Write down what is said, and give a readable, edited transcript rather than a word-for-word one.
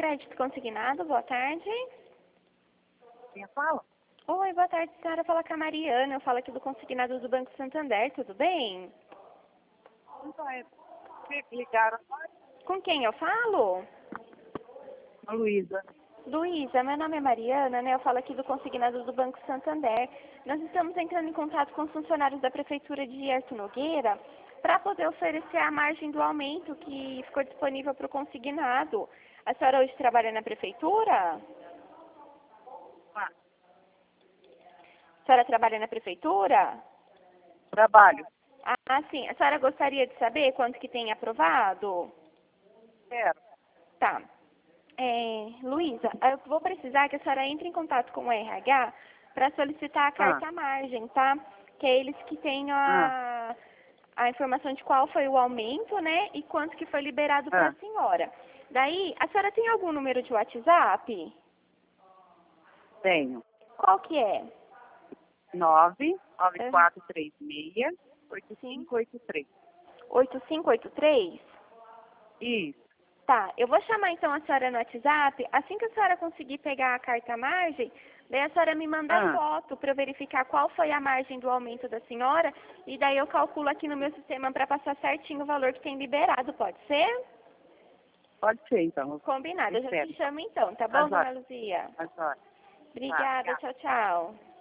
Crédito Consignado, boa tarde. Quem fala? Oi, boa tarde, senhora. Fala com a Mariana, eu falo aqui do Consignado do Banco Santander, tudo bem? Então ligaram Com quem eu falo? a Luísa. Luísa, meu nome é Mariana, né? Eu falo aqui do Consignado do Banco Santander. Nós estamos entrando em contato com os funcionários da Prefeitura de Artur Nogueira para poder oferecer a margem do aumento que ficou disponível para o consignado. A senhora hoje trabalha na Prefeitura? Ah, A senhora trabalha na Prefeitura? trabalho. Ah, sim. A senhora gostaria de saber quanto que tem aprovado? Quero. Tá. Luísa, eu vou precisar que a senhora entre em contato com o RH para solicitar a carta margem, tá? Que é eles que têm a informação de qual foi o aumento, né? E quanto que foi liberado para a senhora. Daí, a senhora tem algum número de WhatsApp? Tenho. Qual que é? 99436 8583. 8583? Isso. Tá, eu vou chamar então a senhora no WhatsApp. Assim que a senhora conseguir pegar a carta margem, daí a senhora me manda a foto para eu verificar qual foi a margem do aumento da senhora. E daí eu calculo aqui no meu sistema para passar certinho o valor que tem liberado, pode ser? Pode ser, então. Combinado, eu já te chamo então, tá bom, Às dona horas. Luzia? Às horas. Obrigada, tchau, tchau.